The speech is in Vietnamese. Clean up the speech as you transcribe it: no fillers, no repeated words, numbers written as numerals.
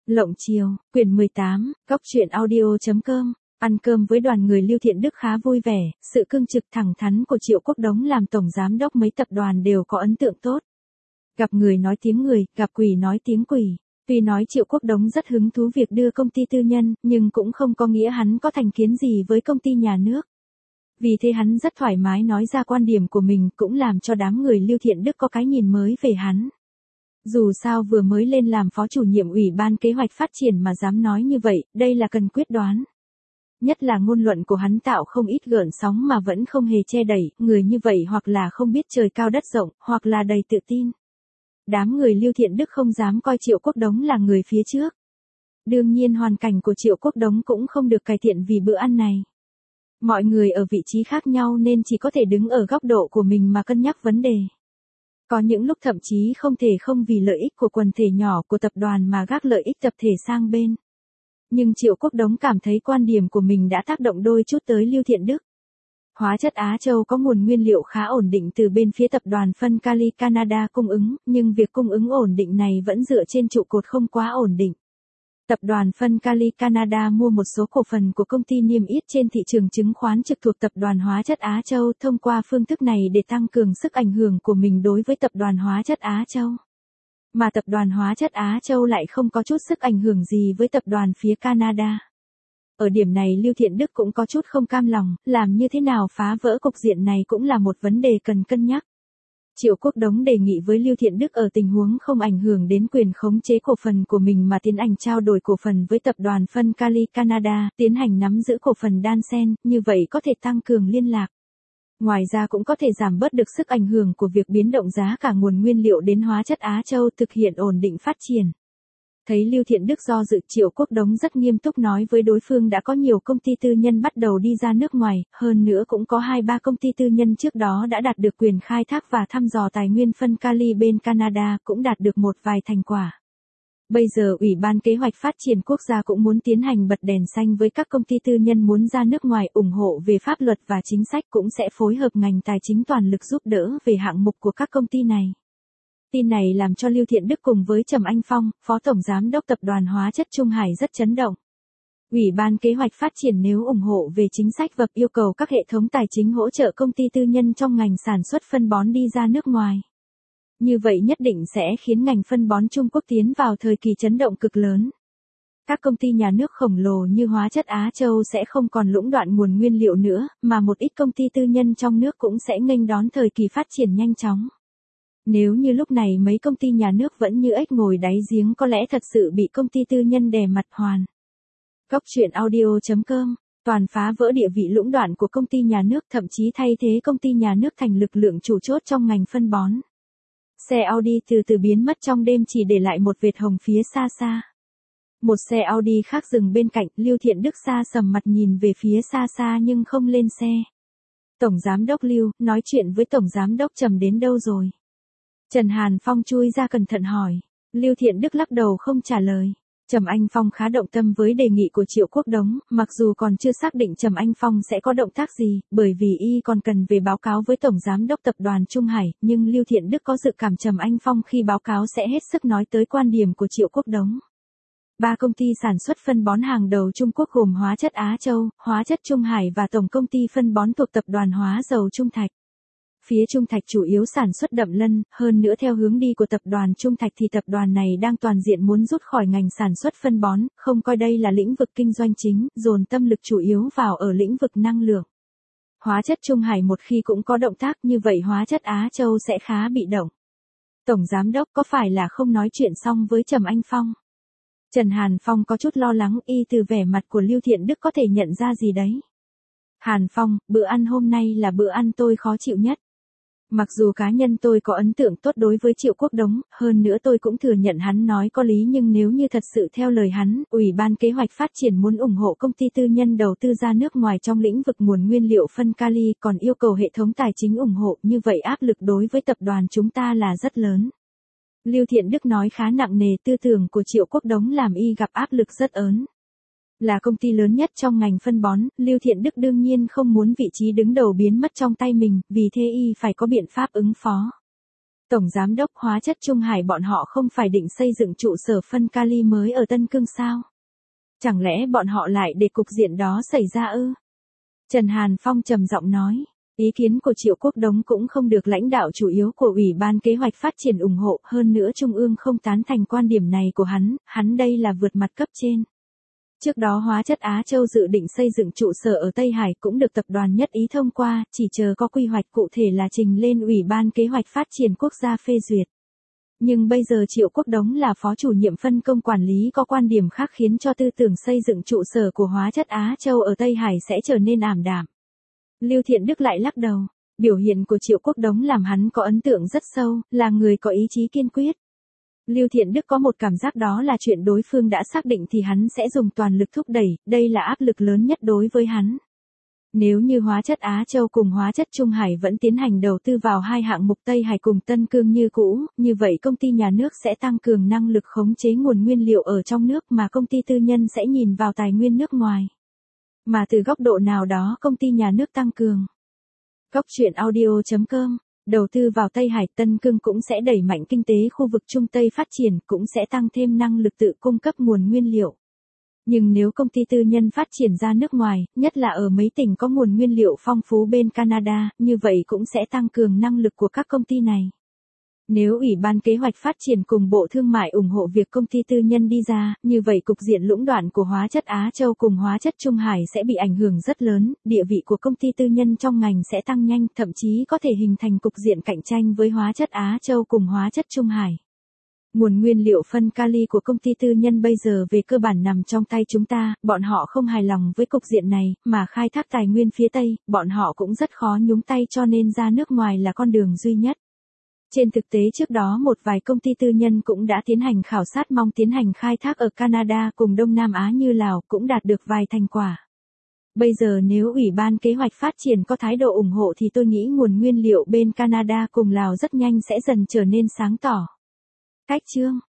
Lộng chiều, quyển 18, góc truyện audio.com. Ăn cơm với đoàn người Lưu Thiện Đức khá vui vẻ, sự cương trực thẳng thắn của Triệu Quốc Đống làm tổng giám đốc mấy tập đoàn đều có ấn tượng tốt. Gặp người nói tiếng người, gặp quỷ nói tiếng quỷ. Tuy nói Triệu Quốc Đống rất hứng thú việc đưa công ty tư nhân, nhưng cũng không có nghĩa hắn có thành kiến gì với công ty nhà nước. Vì thế hắn rất thoải mái nói ra quan điểm của mình, cũng làm cho đám người Lưu Thiện Đức có cái nhìn mới về hắn. Dù sao vừa mới lên làm phó chủ nhiệm Ủy ban Kế hoạch Phát triển mà dám nói như vậy, đây là cần quyết đoán. Nhất là ngôn luận của hắn tạo không ít gợn sóng mà vẫn không hề che đậy, người như vậy hoặc là không biết trời cao đất rộng, hoặc là đầy tự tin. Đám người Lưu Thiện Đức không dám coi Triệu Quốc Đống là người phía trước. Đương nhiên hoàn cảnh của Triệu Quốc Đống cũng không được cải thiện vì bữa ăn này. Mọi người ở vị trí khác nhau nên chỉ có thể đứng ở góc độ của mình mà cân nhắc vấn đề. Có những lúc thậm chí không thể không vì lợi ích của quần thể nhỏ của tập đoàn mà gác lợi ích tập thể sang bên. Nhưng Triệu Quốc Đống cảm thấy quan điểm của mình đã tác động đôi chút tới Lưu Thiện Đức. Hóa chất Á Châu có nguồn nguyên liệu khá ổn định từ bên phía tập đoàn phân kali Canada cung ứng, nhưng việc cung ứng ổn định này vẫn dựa trên trụ cột không quá ổn định. Tập đoàn phân kali Canada mua một số cổ phần của công ty niêm yết trên thị trường chứng khoán trực thuộc tập đoàn Hóa chất Á Châu thông qua phương thức này để tăng cường sức ảnh hưởng của mình đối với tập đoàn Hóa chất Á Châu. Mà tập đoàn Hóa chất Á Châu lại không có chút sức ảnh hưởng gì với tập đoàn phía Canada. Ở điểm này Lưu Thiện Đức cũng có chút không cam lòng, làm như thế nào phá vỡ cục diện này cũng là một vấn đề cần cân nhắc. Triệu Quốc Đống đề nghị với Lưu Thiện Đức ở tình huống không ảnh hưởng đến quyền khống chế cổ phần của mình mà tiến hành trao đổi cổ phần với tập đoàn phân kali Canada, tiến hành nắm giữ cổ phần đan xen, như vậy có thể tăng cường liên lạc. Ngoài ra cũng có thể giảm bớt được sức ảnh hưởng của việc biến động giá cả nguồn nguyên liệu đến Hóa chất Á Châu thực hiện ổn định phát triển. Thấy Lưu Thiện Đức do dự, Triệu Quốc Đống rất nghiêm túc nói với đối phương đã có nhiều công ty tư nhân bắt đầu đi ra nước ngoài, hơn nữa cũng có 2-3 công ty tư nhân trước đó đã đạt được quyền khai thác và thăm dò tài nguyên phân kali bên Canada, cũng đạt được một vài thành quả. Bây giờ Ủy ban Kế hoạch Phát triển Quốc gia cũng muốn tiến hành bật đèn xanh với các công ty tư nhân muốn ra nước ngoài, ủng hộ về pháp luật và chính sách, cũng sẽ phối hợp ngành tài chính toàn lực giúp đỡ về hạng mục của các công ty này. Tin này làm cho Lưu Thiện Đức cùng với Trầm Anh Phong, Phó Tổng Giám đốc Tập đoàn Hóa chất Trung Hải rất chấn động. Ủy ban Kế hoạch Phát triển nếu ủng hộ về chính sách và yêu cầu các hệ thống tài chính hỗ trợ công ty tư nhân trong ngành sản xuất phân bón đi ra nước ngoài. Như vậy nhất định sẽ khiến ngành phân bón Trung Quốc tiến vào thời kỳ chấn động cực lớn. Các công ty nhà nước khổng lồ như Hóa chất Á Châu sẽ không còn lũng đoạn nguồn nguyên liệu nữa, mà một ít công ty tư nhân trong nước cũng sẽ nghênh đón thời kỳ phát triển nhanh chóng. Nếu như lúc này mấy công ty nhà nước vẫn như ếch ngồi đáy giếng có lẽ thật sự bị công ty tư nhân đè mặt hoàn. Góc truyện audio.com. Toàn phá vỡ địa vị lũng đoạn của công ty nhà nước, thậm chí thay thế công ty nhà nước thành lực lượng chủ chốt trong ngành phân bón. Xe Audi từ từ biến mất trong đêm chỉ để lại một vệt hồng phía xa xa. Một xe Audi khác dừng bên cạnh, Lưu Thiện Đức xa sầm mặt nhìn về phía xa xa nhưng không lên xe. Tổng Giám đốc Lưu, nói chuyện với Tổng Giám đốc Trầm đến đâu rồi? Trần Hàn Phong chui ra cẩn thận hỏi. Lưu Thiện Đức lắc đầu không trả lời. Trầm Anh Phong khá động tâm với đề nghị của Triệu Quốc Đống, mặc dù còn chưa xác định Trầm Anh Phong sẽ có động tác gì, bởi vì y còn cần về báo cáo với Tổng Giám đốc Tập đoàn Trung Hải, nhưng Lưu Thiện Đức có dự cảm Trầm Anh Phong khi báo cáo sẽ hết sức nói tới quan điểm của Triệu Quốc Đống. 3 công ty sản xuất phân bón hàng đầu Trung Quốc gồm Hóa chất Á Châu, Hóa chất Trung Hải và Tổng công ty phân bón thuộc Tập đoàn Hóa dầu Trung Thạch. Phía Trung Thạch chủ yếu sản xuất đậm lân, hơn nữa theo hướng đi của tập đoàn Trung Thạch thì tập đoàn này đang toàn diện muốn rút khỏi ngành sản xuất phân bón, không coi đây là lĩnh vực kinh doanh chính, dồn tâm lực chủ yếu vào ở lĩnh vực năng lượng. Hóa chất Trung Hải một khi cũng có động tác như vậy Hóa chất Á Châu sẽ khá bị động. Tổng Giám đốc có phải là không nói chuyện xong với Trầm Anh Phong? Trần Hàn Phong có chút lo lắng, y từ vẻ mặt của Lưu Thiện Đức có thể nhận ra gì đấy. Hàn Phong, bữa ăn hôm nay là bữa ăn tôi khó chịu nhất. Mặc dù cá nhân tôi có ấn tượng tốt đối với Triệu Quốc Đống, hơn nữa tôi cũng thừa nhận hắn nói có lý, nhưng nếu như thật sự theo lời hắn, Ủy ban Kế hoạch Phát triển muốn ủng hộ công ty tư nhân đầu tư ra nước ngoài trong lĩnh vực nguồn nguyên liệu phân kali, còn yêu cầu hệ thống tài chính ủng hộ, như vậy áp lực đối với tập đoàn chúng ta là rất lớn. Lưu Thiện Đức nói khá nặng nề, tư tưởng của Triệu Quốc Đống làm y gặp áp lực rất lớn. Là công ty lớn nhất trong ngành phân bón, Lưu Thiện Đức đương nhiên không muốn vị trí đứng đầu biến mất trong tay mình, vì thế y phải có biện pháp ứng phó. Tổng Giám đốc Hóa chất Trung Hải bọn họ không phải định xây dựng trụ sở phân kali mới ở Tân Cương sao? Chẳng lẽ bọn họ lại để cục diện đó xảy ra ư? Trần Hàn Phong trầm giọng nói. Ý kiến của Triệu Quốc Đống cũng không được lãnh đạo chủ yếu của Ủy ban Kế hoạch Phát triển ủng hộ, hơn nữa Trung ương không tán thành quan điểm này của hắn đây là vượt mặt cấp trên. Trước đó Hóa chất Á Châu dự định xây dựng trụ sở ở Tây Hải cũng được tập đoàn nhất ý thông qua, chỉ chờ có quy hoạch cụ thể là trình lên Ủy ban Kế hoạch Phát triển Quốc gia phê duyệt. Nhưng bây giờ Triệu Quốc Đống là phó chủ nhiệm phân công quản lý có quan điểm khác khiến cho tư tưởng xây dựng trụ sở của Hóa chất Á Châu ở Tây Hải sẽ trở nên ảm đạm. Lưu Thiện Đức lại lắc đầu, biểu hiện của Triệu Quốc Đống làm hắn có ấn tượng rất sâu, là người có ý chí kiên quyết. Lưu Thiện Đức có một cảm giác đó là chuyện đối phương đã xác định thì hắn sẽ dùng toàn lực thúc đẩy, đây là áp lực lớn nhất đối với hắn. Nếu như Hóa chất Á Châu cùng Hóa chất Trung Hải vẫn tiến hành đầu tư vào hai hạng mục Tây Hải cùng Tân Cương như cũ, như vậy công ty nhà nước sẽ tăng cường năng lực khống chế nguồn nguyên liệu ở trong nước mà công ty tư nhân sẽ nhìn vào tài nguyên nước ngoài. Mà từ góc độ nào đó công ty nhà nước tăng cường. Góc truyện audio.com, đầu tư vào Tây Hải Tân Cương cũng sẽ đẩy mạnh kinh tế khu vực Trung Tây phát triển, cũng sẽ tăng thêm năng lực tự cung cấp nguồn nguyên liệu. Nhưng nếu công ty tư nhân phát triển ra nước ngoài, nhất là ở mấy tỉnh có nguồn nguyên liệu phong phú bên Canada, như vậy cũng sẽ tăng cường năng lực của các công ty này. Nếu Ủy ban Kế hoạch Phát triển cùng Bộ Thương mại ủng hộ việc công ty tư nhân đi ra, như vậy cục diện lũng đoạn của Hóa chất Á Châu cùng Hóa chất Trung Hải sẽ bị ảnh hưởng rất lớn, địa vị của công ty tư nhân trong ngành sẽ tăng nhanh, thậm chí có thể hình thành cục diện cạnh tranh với Hóa chất Á Châu cùng Hóa chất Trung Hải. Nguồn nguyên liệu phân kali của công ty tư nhân bây giờ về cơ bản nằm trong tay chúng ta, bọn họ không hài lòng với cục diện này, mà khai thác tài nguyên phía Tây, bọn họ cũng rất khó nhúng tay cho nên ra nước ngoài là con đường duy nhất. Trên thực tế trước đó một vài công ty tư nhân cũng đã tiến hành khảo sát mong tiến hành khai thác ở Canada cùng Đông Nam Á như Lào cũng đạt được vài thành quả. Bây giờ nếu Ủy ban Kế hoạch Phát triển có thái độ ủng hộ thì tôi nghĩ nguồn nguyên liệu bên Canada cùng Lào rất nhanh sẽ dần trở nên sáng tỏ. Cách chương